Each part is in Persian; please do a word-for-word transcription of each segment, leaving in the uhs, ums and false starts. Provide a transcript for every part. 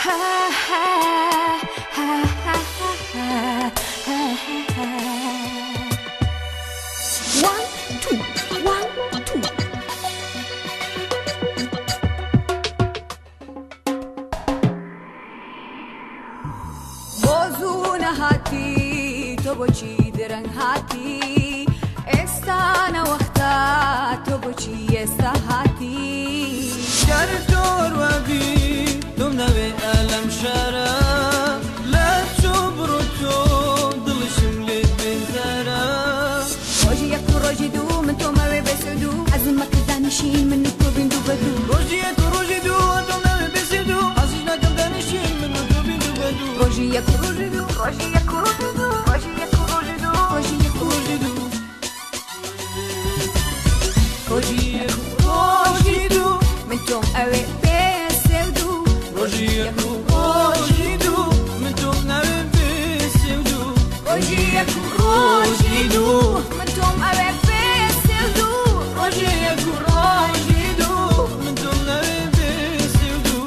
هاتي توبوچی درنگ هاتی استانا وقتا توبوچی استا هاتی شر دور وبي دمنا بألم شارع لا تشبرو تو ضل شملي بنزارة روجي يكو روجي دو من تو ما بسدو عزمك دانشين من تو بندو بدو روجي يكو روجي دو دمنا بسدو عزيزنا كم دانشين من تو بندو بدو روجي يكو روجي دو روجي يكو روجي دو روجي يكو روجي دو روجي يكو روجي دو روجي يكو روجي دو من تو أوي بسدو روجي يكو روجي دو من تو نوي بسدو روجي يكو روجي دو من تو أوي بسدو روجي يكو روجي دو من تو نوي بسدو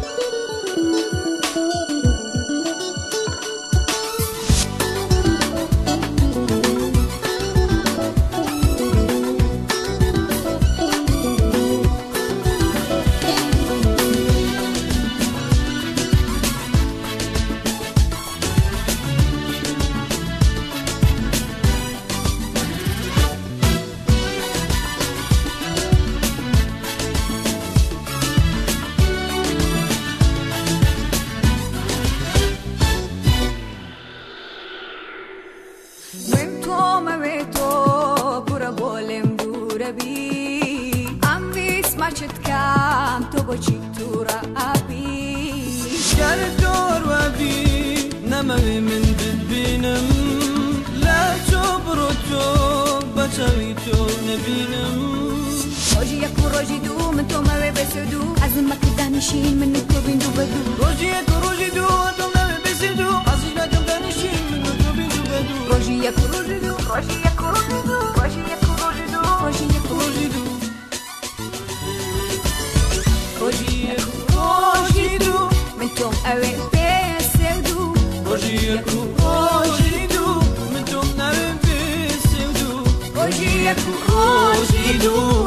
من تو ما تو برا بولم دور بی ام بیس مچت کم تو بچی تو را ابی شر دور وبي نموي من دبينم لا تشبرو تو بچوي تو نبينم روجي يكو روجي دو من تو ما بسدو عزمك دانشين من تو بندو بدو روجي يكو روجي دو دمنا بسدو عزيزنا كم دانشين من تو بندو بدو روجي يكو روجي دو روجي يكو روجي دو روجي يكو روجي دو روجي يكو روجي دو روجي يكو روجي دو من تو أوي بسدو روجي يكو روجي دو من تو نوي بسدو روجي يكو روجي دو